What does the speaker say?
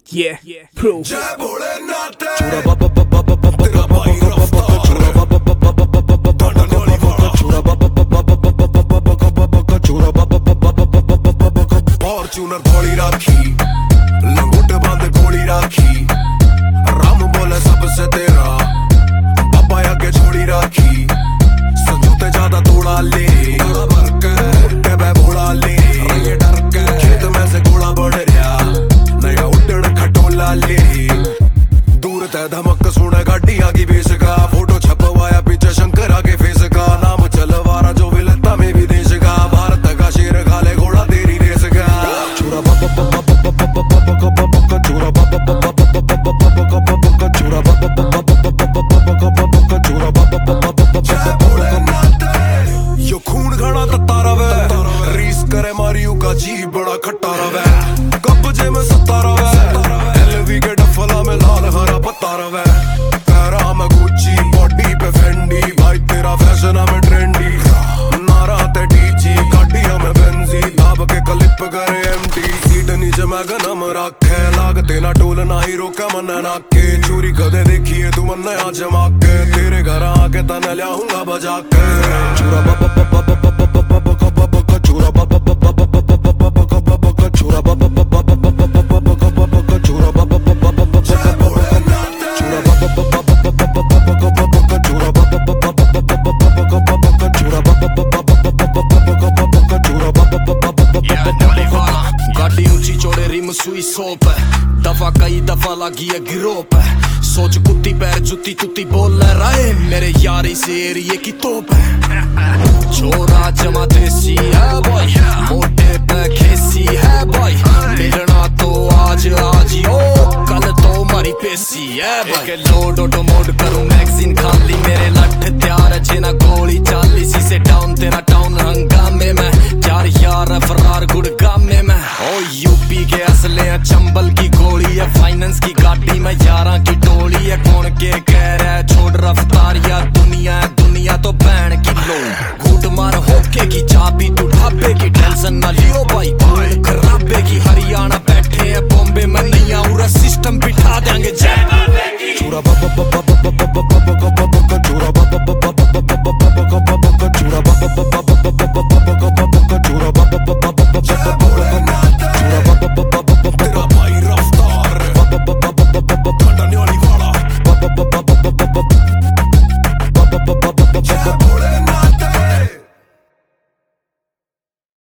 Yeah, proof. जय भोलेनाथ चूरा बाबा बाबा बाबा तेरा भाई रफ्तार चूरा बाबा बाबा बाबा बाबा डंडोली वाला चूरा बाबा बाबा बाबा बाबा बाबा चूरा बाबा बाबा बाबा बाबा फॉर्च्यूनर थोड़ी राखी लंगोट बांध गोली राखी राम बोले सबसे तेरा बाबा आगे छोड़ी राखी संजूते ज्यादा तोड़ा ले मोटे बे भोला ले डर के खेत में से गोला बढ़ रहा नया उड़न खटोला ले दूर तय धमक सुने गाड़ियां की बेस का फोटो छपवाया पीछे शंकर आगे फेस का नाम चलवारा जो विलता में विदेश का भारत का शेर खाले घोड़ा तेरी रेस का चूरा बाबा बाबा बाबा बाबा बाबा चूरा बाबा बाबा बाबा बाबा चूरा बाबा बाबा बाबा बाबा चूरा बाबा बाबा यो खून घड़ा तत्ता रवे रीस करे मारियो का जी बड़ा खट्टा रवे कब्जे में सत्ता रवे एलवी के डफला में लाल हरा पत्ता रवे पैरा में गुच्ची बॉडी पे फेंडी भाई तेरा फैशन में ट्रेंडी नारा ते डीजी गाड़ियां में बेंजी दाब के क्लिप करे एमटी सीट नीचे मैं गनम रखे लागते ना टोल ना ही रोका मन नाके चोरी कदे देखिए तू मन नया जमा के तेरे घर आके तने लाऊंगा बजा के चूरा बाबा बाबा बाबा बाबा बाबा चूरा बाबा बाबा बाबा बाबा चूरा बाबा बाबा बाबा चूरा बाबा बाबा बाबा चूरा बाबा बाबा चूरा बाबा चूरा गाड़ी ऊंची चौड़े रिम सुई सोप है दफा कई दफा लगी है गिरोप है सोच कुत्ती पैर जुत्ती तुत्ती बोल रहे मेरे यार इस एरिए की तोप है छोरा जमा देसी है बॉय मोटे पे खेसी है बॉय मिलना तो आज आज ओ कल तो मारी पेसी है बॉय लोड ऑटो मोड करूं मैगजीन खाली मेरे लठ तैयार है जेना गोली चाली सी से डाउन तेरा